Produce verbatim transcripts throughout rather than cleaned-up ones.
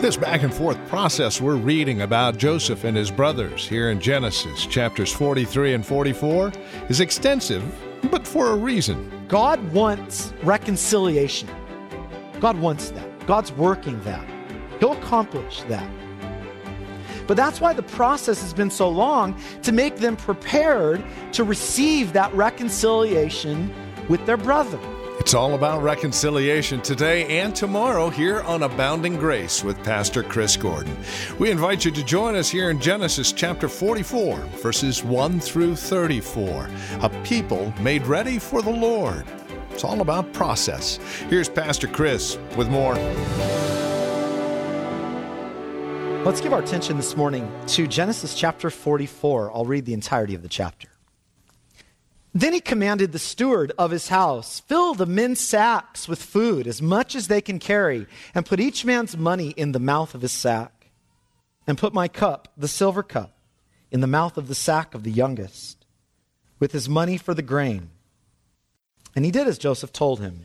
This back and forth process we're reading about Joseph and his brothers here in Genesis chapters forty-three and forty-four is extensive, but for a reason. God wants reconciliation. God wants that. God's working that. He'll accomplish that. But that's why the process has been so long, to make them prepared to receive that reconciliation with their brother. It's all about reconciliation today and tomorrow here on Abounding Grace with Pastor Chris Gordon. We invite you to join us here in Genesis chapter forty-four, verses one through thirty-four. A people made ready for the Lord. It's all about process. Here's Pastor Chris with more. Let's give our attention this morning to Genesis chapter forty-four. I'll read the entirety of the chapter. Then he commanded the steward of his house, fill the men's sacks with food, as much as they can carry, and put each man's money in the mouth of his sack. And put my cup, the silver cup, in the mouth of the sack of the youngest, with his money for the grain. And he did as Joseph told him.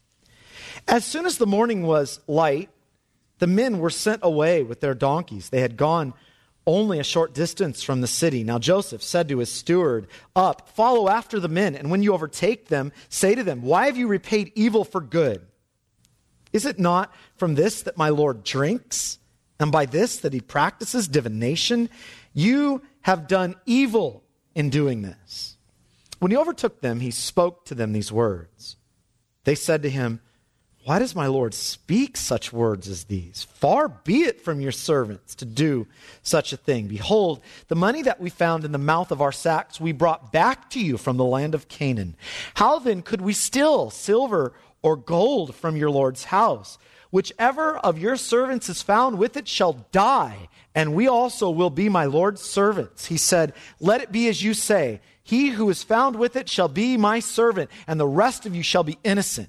As soon as the morning was light, the men were sent away with their donkeys. They had gone only a short distance from the city. Now Joseph said to his steward, "Up, follow after the men, and when you overtake them, say to them, 'Why have you repaid evil for good? Is it not from this that my Lord drinks, and by this that he practices divination? You have done evil in doing this.' When he overtook them, he spoke to them these words. They said to him, 'Why does my Lord speak such words as these? Far be it from your servants to do such a thing. Behold, the money that we found in the mouth of our sacks we brought back to you from the land of Canaan. How then could we steal silver or gold from your Lord's house? Whichever of your servants is found with it shall die, and we also will be my Lord's servants.' He said, 'Let it be as you say. He who is found with it shall be my servant, and the rest of you shall be innocent.'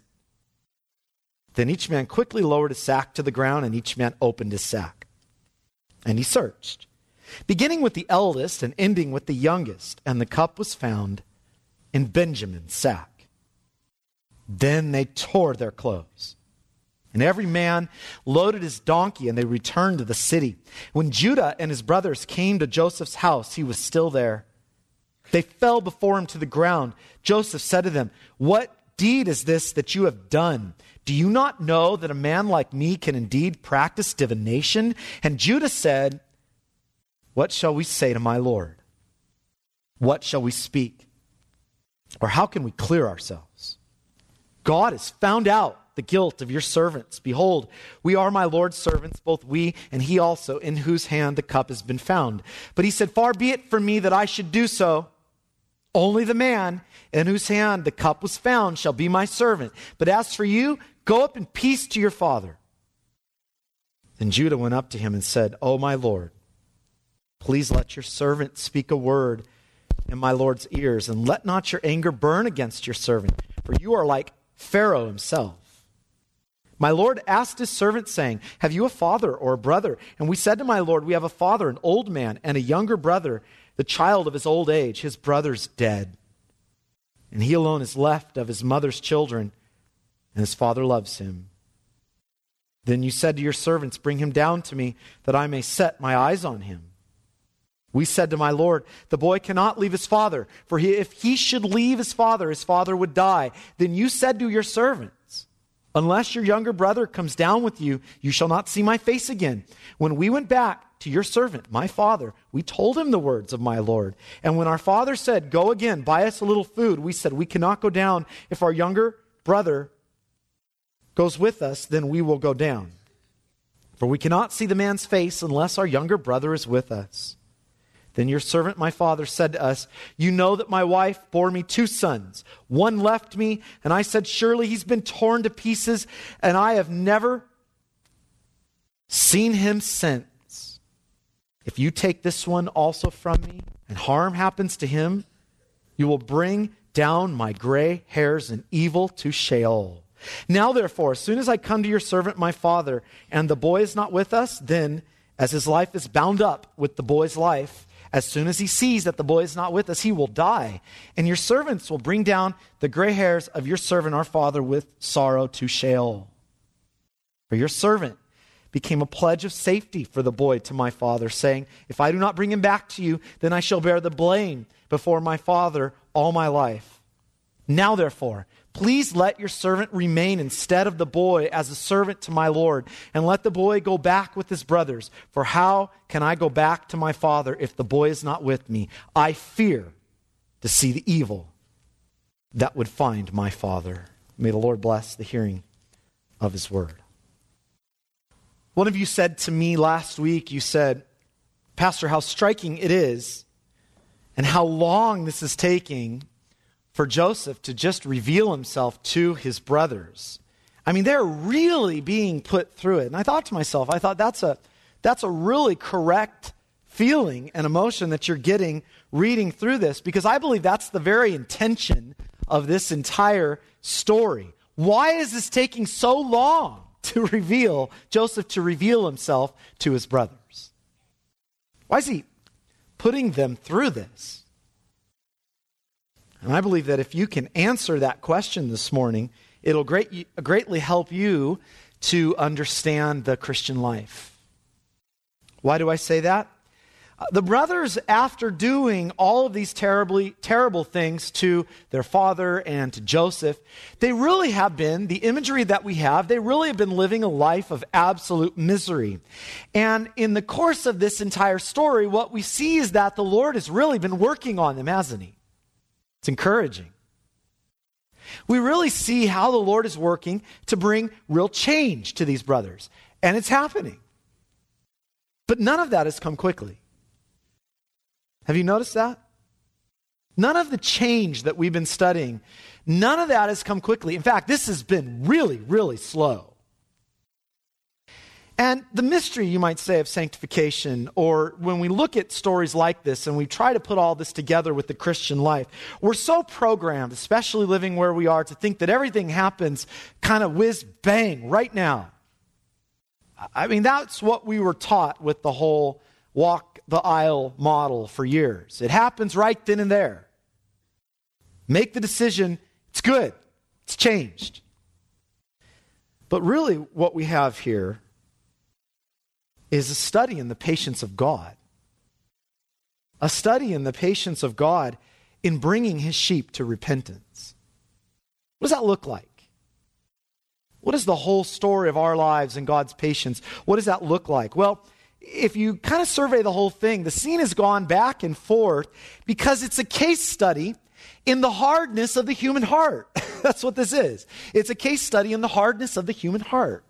Then each man quickly lowered his sack to the ground, and each man opened his sack. And he searched, beginning with the eldest and ending with the youngest, and the cup was found in Benjamin's sack. Then they tore their clothes, and every man loaded his donkey, and they returned to the city. When Judah and his brothers came to Joseph's house, he was still there. They fell before him to the ground. Joseph said to them, 'What deed is this that you have done? Do you not know that a man like me can indeed practice divination?' And Judah said, 'What shall we say to my Lord? What shall we speak? Or how can we clear ourselves? God has found out the guilt of your servants. Behold, we are my Lord's servants, both we and he also, in whose hand the cup has been found.' But he said, 'Far be it from me that I should do so. Only the man in whose hand the cup was found shall be my servant. But as for you, go up in peace to your father.' Then Judah went up to him and said, 'O my Lord, please let your servant speak a word in my Lord's ears, and let not your anger burn against your servant, for you are like Pharaoh himself. My Lord asked his servant, saying, Have you a father or a brother? And we said to my Lord, We have a father, an old man, and a younger brother, the child of his old age. His brother's dead, and he alone is left of his mother's children, and his father loves him. Then you said to your servants, Bring him down to me, that I may set my eyes on him. We said to my Lord, The boy cannot leave his father, for he, if he should leave his father, his father would die. Then you said to your servants, Unless your younger brother comes down with you, you shall not see my face again. When we went back to your servant, my father, we told him the words of my Lord. And when our father said, Go again, buy us a little food, we said, We cannot go down. If our younger brother goes with us, then we will go down. For we cannot see the man's face unless our younger brother is with us. Then your servant, my father, said to us, You know that my wife bore me two sons. One left me, and I said, Surely he's been torn to pieces, and I have never seen him since. If you take this one also from me, and harm happens to him, you will bring down my gray hairs in evil to Sheol. Now therefore, as soon as I come to your servant my father, and the boy is not with us, then, as his life is bound up with the boy's life, as soon as he sees that the boy is not with us, he will die. And your servants will bring down the gray hairs of your servant our father with sorrow to Sheol. For your servant became a pledge of safety for the boy to my father, saying, if I do not bring him back to you, then I shall bear the blame before my father all my life. Now, therefore, please let your servant remain instead of the boy as a servant to my Lord, and let the boy go back with his brothers. For how can I go back to my father if the boy is not with me? I fear to see the evil that would find my father. May the Lord bless the hearing of his word. One of you said to me last week, you said, Pastor, how striking it is and how long this is taking for Joseph to just reveal himself to his brothers. I mean, they're really being put through it. And I thought to myself, I thought that's a that's a really correct feeling and emotion that you're getting reading through this, because I believe that's the very intention of this entire story. Why is this taking so long to reveal, Joseph to reveal himself to his brothers? Why is he putting them through this? And I believe that if you can answer that question this morning, it'll great, greatly help you to understand the Christian life. Why do I say that? The brothers, after doing all of these terribly terrible things to their father and to Joseph, they really have been, the imagery that we have, they really have been living a life of absolute misery. And in the course of this entire story, what we see is that the Lord has really been working on them, hasn't he? It's encouraging. We really see how the Lord is working to bring real change to these brothers. And it's happening. But none of that has come quickly. Have you noticed that? None of the change that we've been studying, none of that has come quickly. In fact, this has been really, really slow. And the mystery, you might say, of sanctification, or when we look at stories like this and we try to put all this together with the Christian life, we're so programmed, especially living where we are, to think that everything happens kind of whiz bang right now. I mean, that's what we were taught with the whole walk the aisle model for years. It happens right then and there. Make the decision, it's good, it's changed. But really what we have here is a study in the patience of God. A study in the patience of God in bringing his sheep to repentance. What does that look like? What is the whole story of our lives and God's patience? What does that look like? Well, if you kind of survey the whole thing, the scene has gone back and forth because it's a case study in the hardness of the human heart. That's what this is. It's a case study in the hardness of the human heart.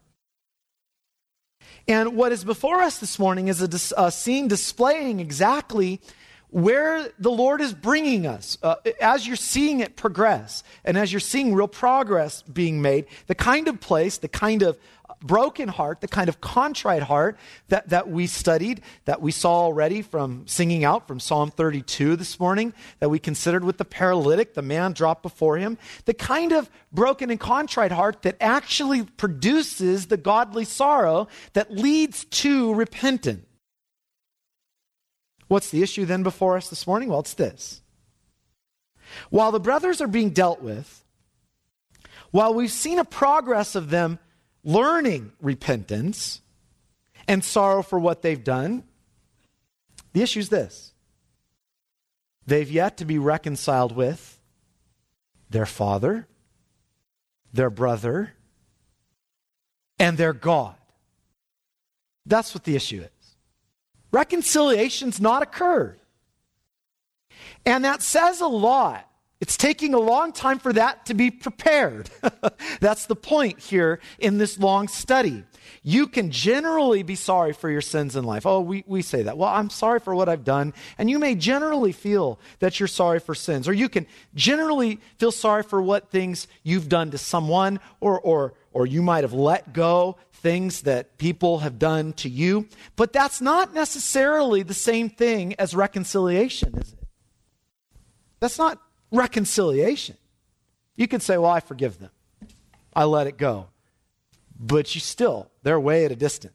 And what is before us this morning is a, dis- a scene displaying exactly where the Lord is bringing us. Uh, as you're seeing it progress, and as you're seeing real progress being made, the kind of place, the kind of broken heart, the kind of contrite heart that, that we studied, that we saw already from singing out from Psalm thirty-two this morning, that we considered with the paralytic, the man dropped before him, the kind of broken and contrite heart that actually produces the godly sorrow that leads to repentance. What's the issue then before us this morning? Well, it's this. While the brothers are being dealt with, while we've seen a progress of them learning repentance and sorrow for what they've done, the issue is this. They've yet to be reconciled with their father, their brother, and their God. That's what the issue is. Reconciliation's not occurred. And that says a lot. It's taking a long time for that to be prepared. That's the point here in this long study. You can generally be sorry for your sins in life. Oh, we, we say that. Well, I'm sorry for what I've done. And you may generally feel that you're sorry for sins. Or you can generally feel sorry for what things you've done to someone, or or or you might have let go things that people have done to you. But that's not necessarily the same thing as reconciliation, is it? That's not reconciliation. You could say, well, I forgive them. I let it go. But you still, they're way at a distance.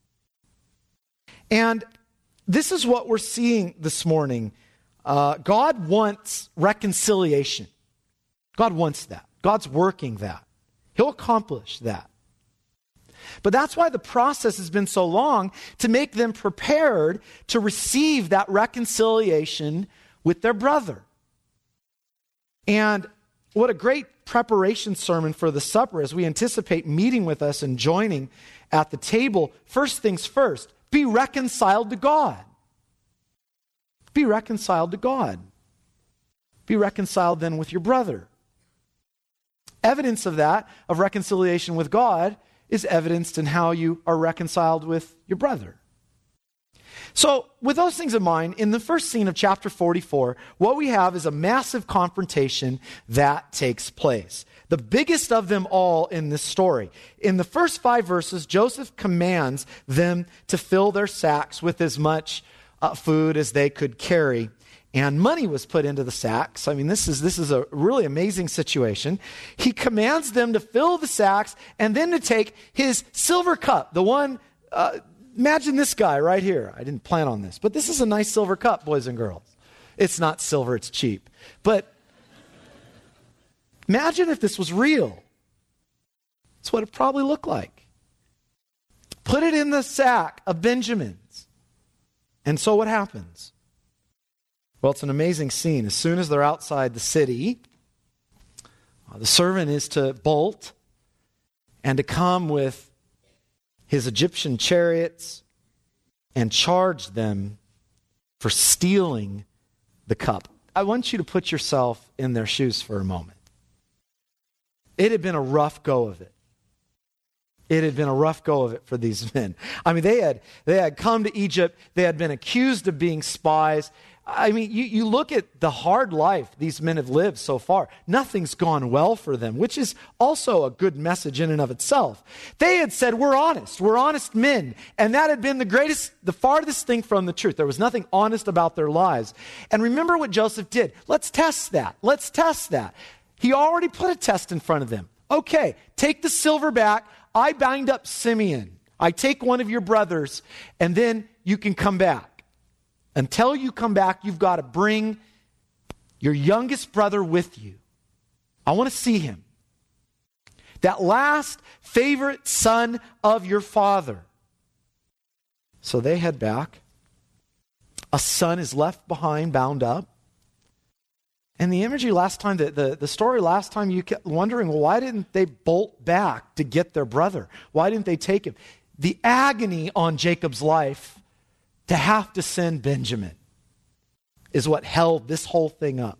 And this is what we're seeing this morning. Uh, God wants reconciliation. God wants that. God's working that. He'll accomplish that. But that's why the process has been so long, to make them prepared to receive that reconciliation with their brother. And what a great preparation sermon for the supper as we anticipate meeting with us and joining at the table. First things first, be reconciled to God. Be reconciled to God. Be reconciled then with your brother. Evidence of that, of reconciliation with God, is evidenced in how you are reconciled with your brother. So, with those things in mind, in the first scene of chapter forty-four, what we have is a massive confrontation that takes place. The biggest of them all in this story. In the first five verses, Joseph commands them to fill their sacks with as much uh, food as they could carry. And money was put into the sacks. I mean, this is this is a really amazing situation. He commands them to fill the sacks and then to take his silver cup, the one... Uh, Imagine this guy right here. I didn't plan on this, but this is a nice silver cup, boys and girls. It's not silver, it's cheap. But imagine if this was real. That's what it probably looked like. Put it in the sack of Benjamin's. And so what happens? Well, it's an amazing scene. As soon as they're outside the city, uh, the servant is to bolt and to come with his Egyptian chariots and charge them for stealing the cup. I want you to put yourself in their shoes for a moment. It had been a rough go of it. It had been a rough go of it for these men. I mean, they had they had come to Egypt. They had been accused of being spies. I mean, you, you look at the hard life these men have lived so far. Nothing's gone well for them, which is also a good message in and of itself. They had said, we're honest. We're honest men. And that had been the greatest, the farthest thing from the truth. There was nothing honest about their lives. And remember what Joseph did. Let's test that. Let's test that. He already put a test in front of them. Okay, take the silver back. I bind up Simeon. I take one of your brothers, and then you can come back. Until you come back, you've got to bring your youngest brother with you. I want to see him. That last favorite son of your father. So they head back. A son is left behind, bound up. And the imagery last time, the, the, the story last time, you kept wondering, well, why didn't they bolt back to get their brother? Why didn't they take him? The agony on Jacob's life to have to send Benjamin is what held this whole thing up.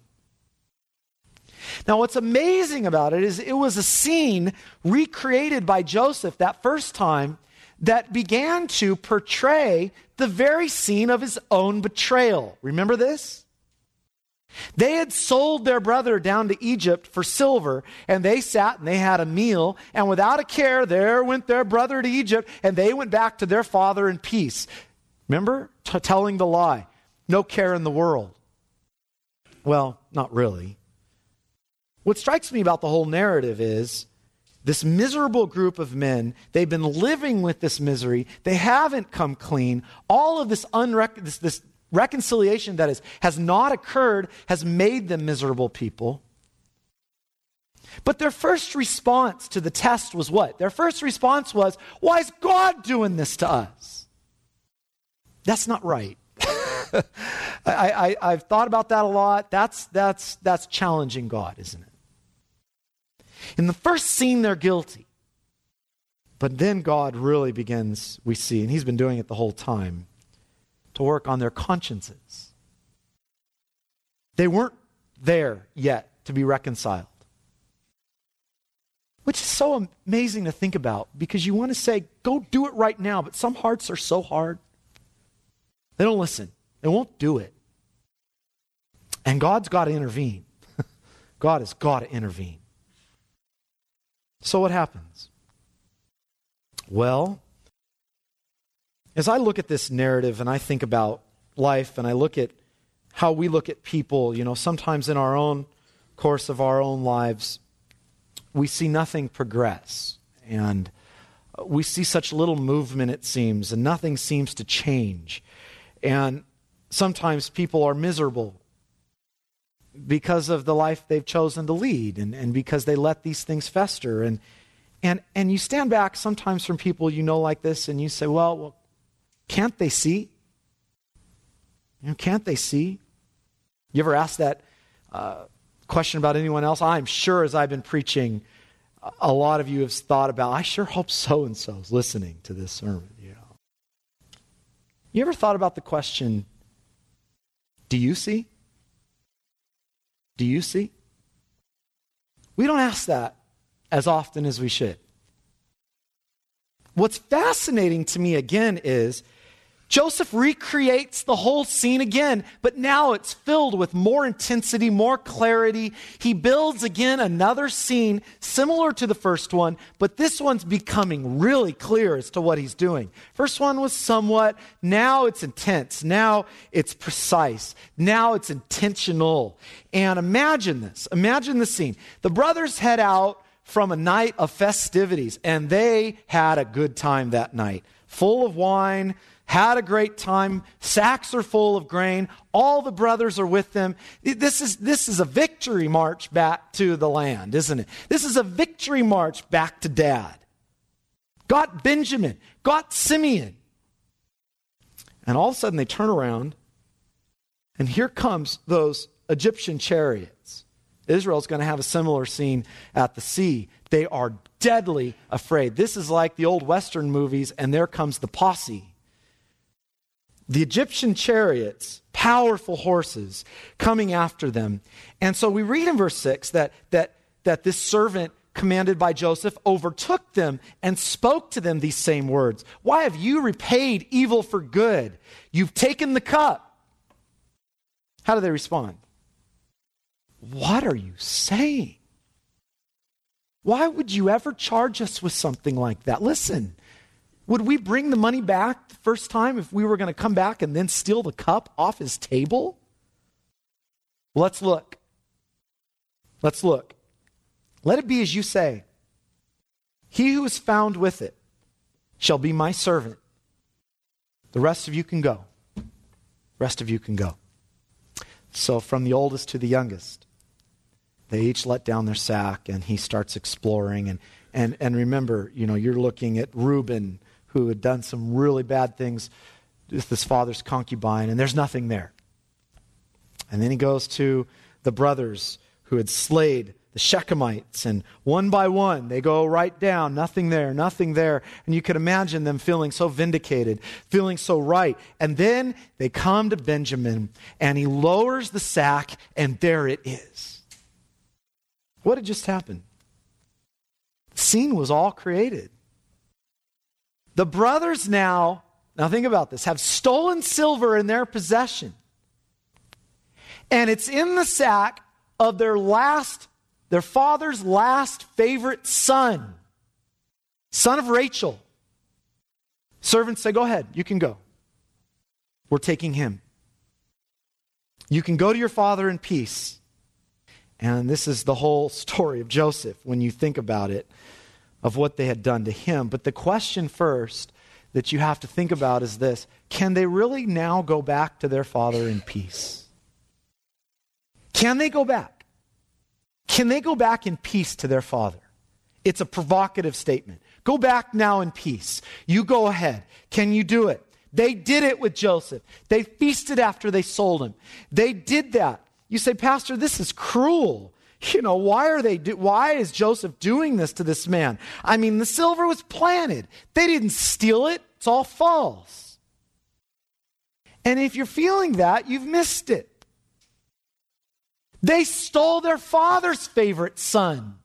Now, what's amazing about it is it was a scene recreated by Joseph that first time that began to portray the very scene of his own betrayal. Remember this? They had sold their brother down to Egypt for silver, and they sat and they had a meal, and without a care, there went their brother to Egypt, and they went back to their father in peace. Remember? T- telling the lie. No care in the world. Well, not really. What strikes me about the whole narrative is this miserable group of men, they've been living with this misery. They haven't come clean. All of this, unrec- this, this reconciliation that is, has not occurred has made them miserable people. But their first response to the test was what? Their first response was, why is God doing this to us? That's not right. I, I, I've thought about that a lot. That's, that's, that's challenging God, isn't it? In the first scene, they're guilty. But then God really begins, we see, and he's been doing it the whole time, to work on their consciences. They weren't there yet to be reconciled. Which is so amazing to think about, because you want to say, go do it right now, but some hearts are so hard. They don't listen. They won't do it. And God's got to intervene. God has got to intervene. So what happens? Well, as I look at this narrative and I think about life and I look at how we look at people, you know, sometimes in our own course of our own lives, we see nothing progress. And we see such little movement, it seems, and nothing seems to change. And sometimes people are miserable because of the life they've chosen to lead and, and because they let these things fester. And, And, and you stand back sometimes from people you know like this and you say, well, well can't they see? You know, can't they see? You ever ask that uh, question about anyone else? I'm sure as I've been preaching, a lot of you have thought about, I sure hope so-and-so is listening to this sermon. You know. You ever thought about the question, do you see? Do you see? We don't ask that as often as we should. What's fascinating to me again is Joseph recreates the whole scene again, but now it's filled with more intensity, more clarity. He builds again another scene similar to the first one, but this one's becoming really clear as to what he's doing. First one was somewhat, now it's intense, now it's precise, now it's intentional. And imagine this, imagine the scene. The brothers head out from a night of festivities, and they had a good time that night, full of wine, had a great time. Sacks are full of grain. All the brothers are with them. This is, this is a victory march back to the land, isn't it? This is a victory march back to Dad. Got Benjamin, got Simeon. And all of a sudden they turn around, and here comes those Egyptian chariots. Israel's going to have a similar scene at the sea. They are deadly afraid. This is like the old Western movies, and there comes the posse. The Egyptian chariots, powerful horses, coming after them. And so we read in verse six that, that, that this servant commanded by Joseph overtook them and spoke to them these same words. Why have you repaid evil for good? You've taken the cup. How do they respond? What are you saying? Why would you ever charge us with something like that? Listen. Would we bring the money back the first time if we were going to come back and then steal the cup off his table? Let's look. Let's look. Let it be as you say. He who is found with it shall be my servant. The rest of you can go. The rest of you can go. So from the oldest to the youngest, they each let down their sack, and he starts exploring. And, and, and remember, you know, you're looking at Reuben, who had done some really bad things with his father's concubine, and there's nothing there. And then he goes to the brothers who had slayed the Shechemites, and one by one, they go right down, nothing there, nothing there. And you could imagine them feeling so vindicated, feeling so right. And then they come to Benjamin, and he lowers the sack, and there it is. What had just happened? The scene was all created. The brothers now, now think about this, have stolen silver in their possession. And it's in the sack of their last, their father's last favorite son, son of Rachel. Servants say, go ahead, you can go. We're taking him. You can go to your father in peace. And this is the whole story of Joseph when you think about it, of what they had done to him. But the question first that you have to think about is this: can they really now go back to their father in peace? Can they go back? Can they go back in peace to their father? It's a provocative statement. Go back now in peace. You go ahead. Can you do it? They did it with Joseph. They feasted after they sold him. They did that. You say, Pastor, this is cruel. You know, why are they do, why is Joseph doing this to this man? I mean, the silver was planted. They didn't steal it. It's all false. And if you're feeling that, you've missed it. They stole their father's favorite son.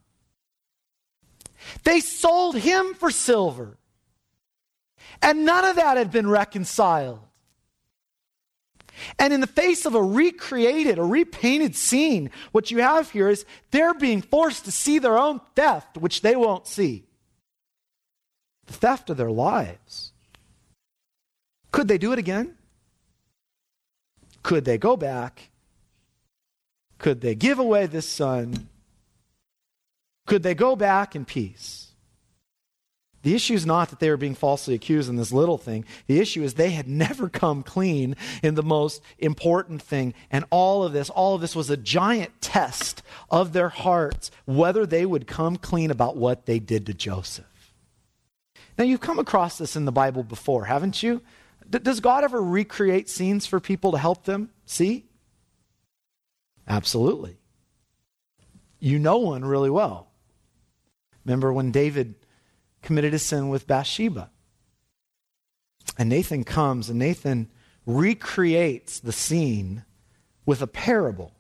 They sold him for silver. And none of that had been reconciled. And in the face of a recreated, a repainted scene, what you have here is they're being forced to see their own theft, which they won't see. The theft of their lives. Could they do it again? Could they go back? Could they give away this son? Could they go back in peace? The issue is not that they were being falsely accused in this little thing. The issue is they had never come clean in the most important thing. And all of this, all of this was a giant test of their hearts, whether they would come clean about what they did to Joseph. Now, you've come across this in the Bible before, haven't you? D- does God ever recreate scenes for people to help them see? Absolutely. You know one really well. Remember when David committed a sin with Bathsheba. And Nathan comes and Nathan recreates the scene with a parable.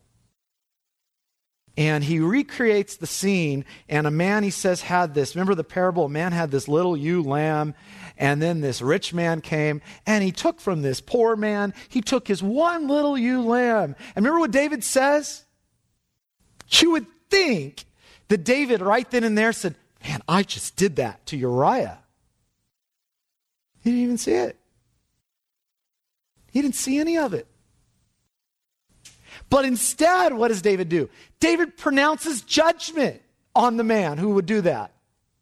And he recreates the scene, and a man, he says, had this. Remember the parable? A man had this little ewe lamb, and then this rich man came, and he took from this poor man, he took his one little ewe lamb. And remember what David says? You would think that David right then and there said, man, I just did that to Uriah. He didn't even see it. He didn't see any of it. But instead, what does David do? David pronounces judgment on the man who would do that.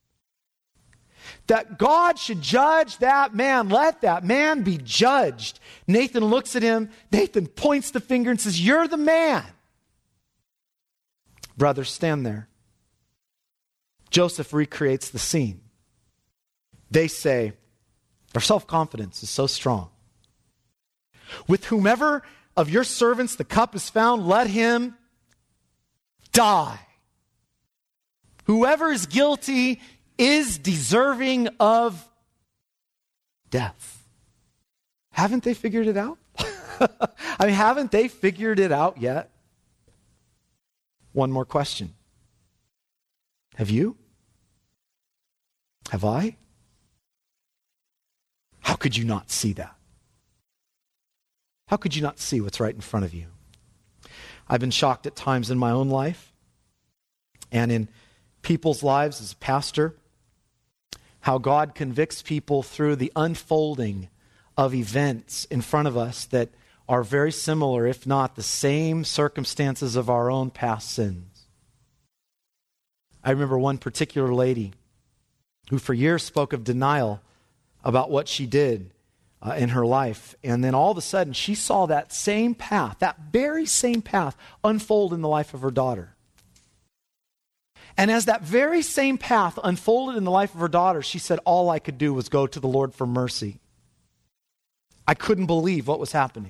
That God should judge that man. Let that man be judged. Nathan looks at him. Nathan points the finger and says, you're the man. Brothers, stand there. Joseph recreates the scene. They say, our self-confidence is so strong. With whomever of your servants the cup is found, let him die. Whoever is guilty is deserving of death. Haven't they figured it out? I mean, haven't they figured it out yet? One more question. Have you? Have I? How could you not see that? How could you not see what's right in front of you? I've been shocked at times in my own life and in people's lives as a pastor, how God convicts people through the unfolding of events in front of us that are very similar, if not the same circumstances of our own past sins. I remember one particular lady who for years spoke of denial about what she did uh, in her life. And then all of a sudden she saw that same path, that very same path unfold in the life of her daughter. And as that very same path unfolded in the life of her daughter, she said, all I could do was go to the Lord for mercy. I couldn't believe what was happening.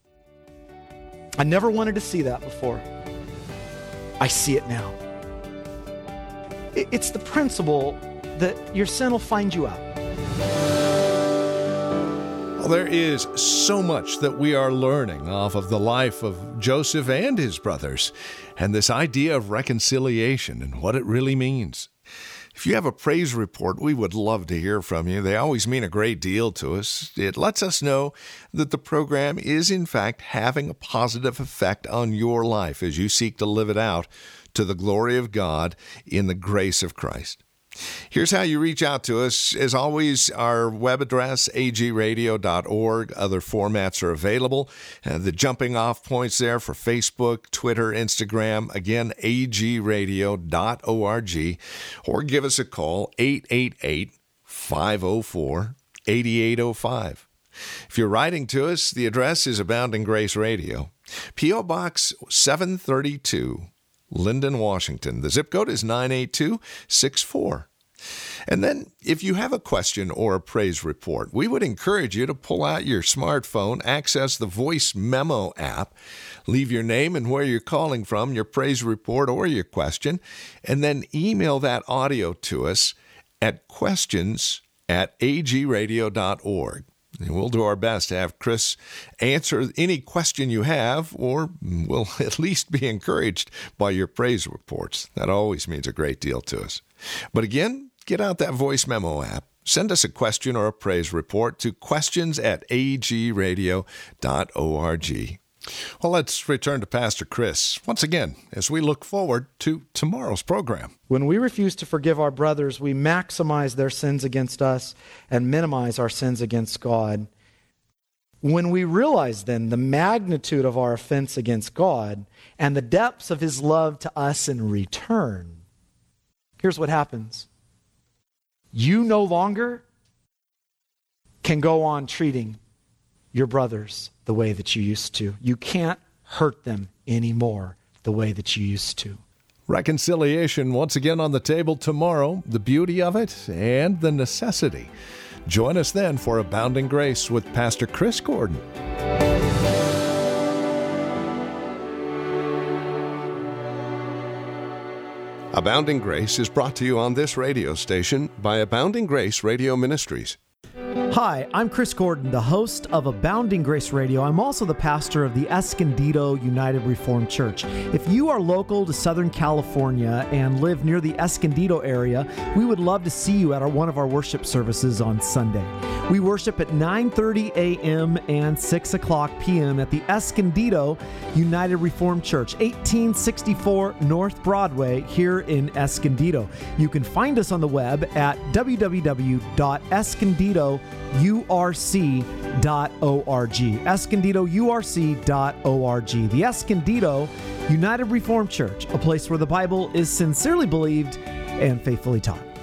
I never wanted to see that before. I see it now. It's the principle that your sin will find you out. Well, there is so much that we are learning off of the life of Joseph and his brothers, and this idea of reconciliation and what it really means. If you have a praise report, we would love to hear from you. They always mean a great deal to us. It lets us know that the program is, in fact, having a positive effect on your life as you seek to live it out to the glory of God in the grace of Christ. Here's how you reach out to us. As always, our web address, a g radio dot org. Other formats are available. Uh, the jumping off points there for Facebook, Twitter, Instagram. Again, a g radio dot org. Or give us a call, eight eight eight, five oh four, eight eight oh five. If you're writing to us, the address is Abounding Grace Radio. P O Box seven thirty-two, Linden, Washington. The zip code is nine eight two six four. And then, if you have a question or a praise report, we would encourage you to pull out your smartphone, access the Voice Memo app, leave your name and where you're calling from, your praise report or your question, and then email that audio to us at questions at a g radio dot org. And we'll do our best to have Chris answer any question you have, or we'll at least be encouraged by your praise reports. That always means a great deal to us. But again, get out that Voice Memo app. Send us a question or a praise report to questions at a g radio dot org. Well, let's return to Pastor Chris once again as we look forward to tomorrow's program. When we refuse to forgive our brothers, we maximize their sins against us and minimize our sins against God. When we realize then the magnitude of our offense against God and the depths of His love to us in return, here's what happens. you no longer can go on treating your brothers the way that you used to. You can't hurt them anymore the way that you used to. Reconciliation once again on the table tomorrow, the beauty of it and the necessity. Join us then for Abounding Grace with Pastor Chris Gordon. Abounding Grace is brought to you on this radio station by Abounding Grace Radio Ministries. Hi, I'm Chris Gordon, the host of Abounding Grace Radio. I'm also the pastor of the Escondido United Reformed Church. If you are local to Southern California and live near the Escondido area, we would love to see you at our, one of our worship services on Sunday. We worship at nine thirty a.m. and six o'clock p.m. at the Escondido United Reformed Church, eighteen sixty-four North Broadway here in Escondido. You can find us on the web at w w w dot escondido u r c dot org. escondido u r c dot org. The Escondido United Reformed Church, a place where the Bible is sincerely believed and faithfully taught.